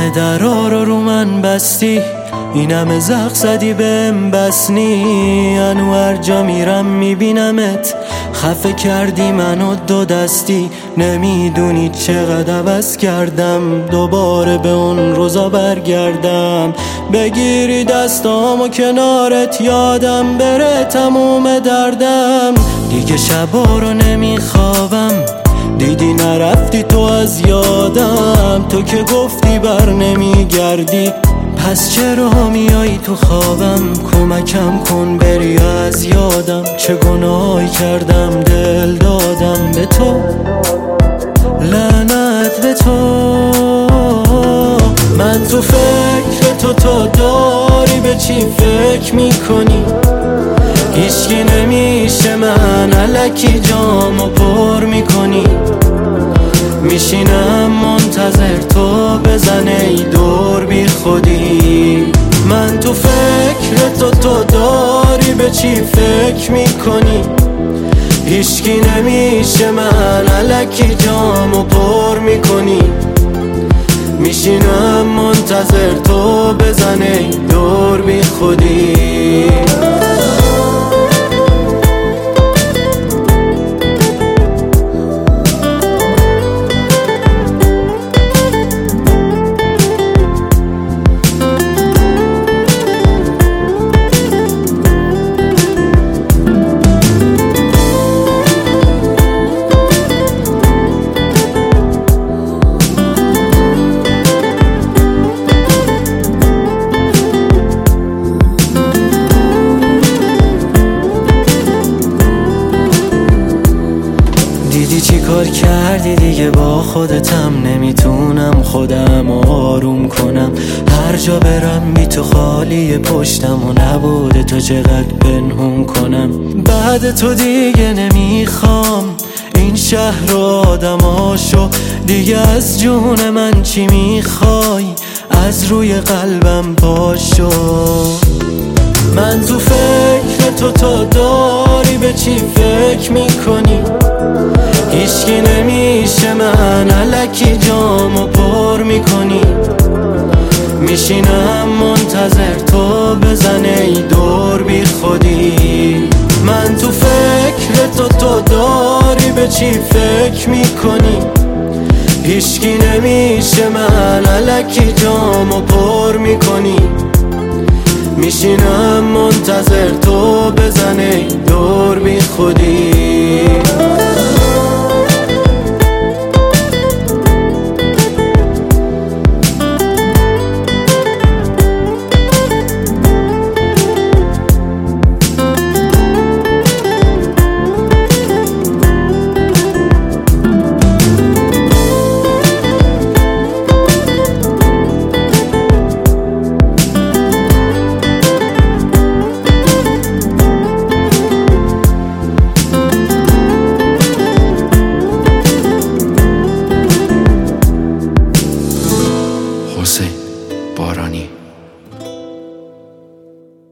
همه درا رو من بستی، این همه زخ زدی بهم بسنی. هر جا میرم میبینمت، خفه کردی منو دو دستی. نمیدونی چقدر عوض کردم، دوباره به اون روزا برگردم. بگیری دستامو کنارت، یادم بره تموم دردم. دیگه شبا رو نمیخوابم، دیدی نرفتی تو از یادم. تو که گفتی بر نمیگردی، پس چرا میایی تو خوابم؟ کمکم کن بری از یادم. چه گناهی کردم دل دادم به تو، لعنت به تو. من تو فکر تو داری به چی فکر میکنی؟ هیچکی نمیشه من الکی جامو پر میکنی. میشینم منتظر تو بزنه ای دور بی خودی. من تو فکر تو داری به چی فکر میکنی؟ هیچکی نمیشه من الکی جامو پر میکنی. میشینم منتظر تو بزنه ای دور بی خودی. دیدی چی کار کردی دیگه با خودتم، نمیتونم خودم آروم کنم. هر جا برم بی تو خالی پشتم و نبوده تو چقدر پنهون کنم. بعد تو دیگه نمیخوام این شهر و آدماشو، دیگه از جون من چی میخوای؟ از روی قلبم پاشو. من تو فکر تو داری به چی فکر میکنی؟ هیچکی نمیشه من الکی جامو پر میکنی. میشینم منتظر تو بزنه ای دور بی خودی. من تو فکر تو داری به چی فکر میکنی؟ هیچکی نمیشه من الکی جامو پر میکنی. میشینم منتظر تو بزنه ای دور بی خودی.